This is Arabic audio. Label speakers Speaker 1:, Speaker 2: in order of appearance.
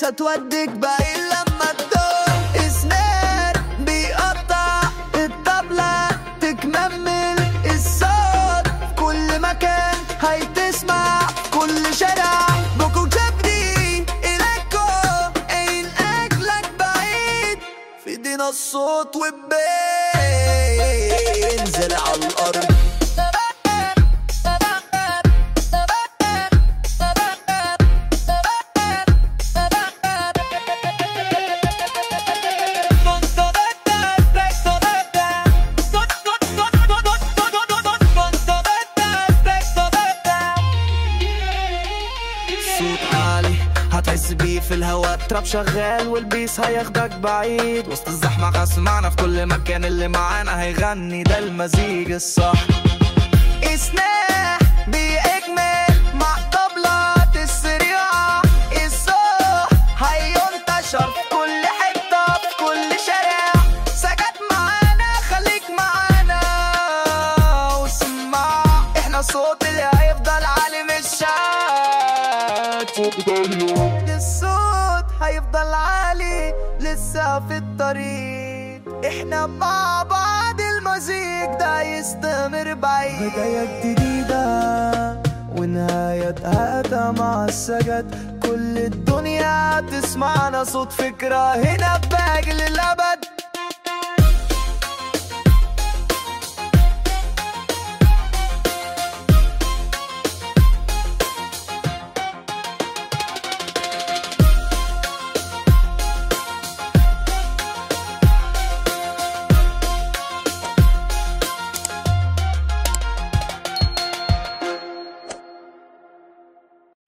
Speaker 1: هتوديك بعيد لما تدور. اسنان بيقطع الطبلة تكمل الصوت في كل مكان، هيتسمع كل شارع. بوكو جابني إليكو أين أجلك بعيد، في ايدينا الصوت وبينزل على الأرض. صوت عالي هتحس بيه في الهوا، تراب شغال والبيس هياخدك بعيد. وسط الزحمة هسمعنا في كل مكان، اللي معانا هيغني، ده المزيج الصح. اسنان بيكمل مع طبلات السريعة، الصوت هينتشر في كل حتة في كل شارع. سكت معانا خليك معانا واسمع، احنا الصوت اللي هيفضل عالي مش الصوت هيفضل عالي لسه في الطريق. احنا مع بعض المزيج ده يستمر بعيد. بداية جديدة ونهايتها مع السجد، كل الدنيا تسمعنا صوت فكرة هنا بباقي للأبد.